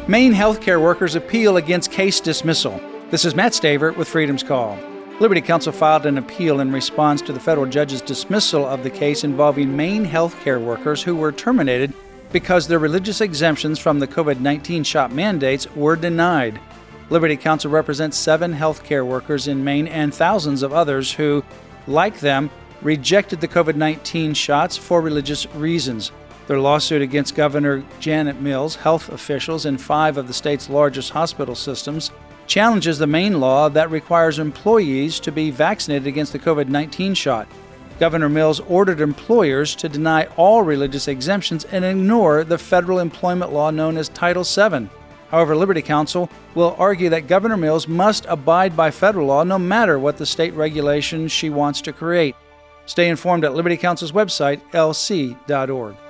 Maine healthcare workers appeal against case dismissal. This is Matt Staver with Freedom's Call. Liberty Counsel filed an appeal in response to the federal judge's dismissal of the case involving Maine healthcare workers who were terminated because their religious exemptions from the COVID-19 shot mandates were denied. Liberty Counsel represents 7 healthcare workers in Maine and thousands of others who, like them, rejected the COVID-19 shots for religious reasons. Their lawsuit against Governor Janet Mills, health officials in 5 of the state's largest hospital systems, challenges the Maine law that requires employees to be vaccinated against the COVID-19 shot. Governor Mills ordered employers to deny all religious exemptions and ignore the federal employment law known as Title VII. However, Liberty Counsel will argue that Governor Mills must abide by federal law no matter what the state regulations she wants to create. Stay informed at Liberty Counsel's website, lc.org.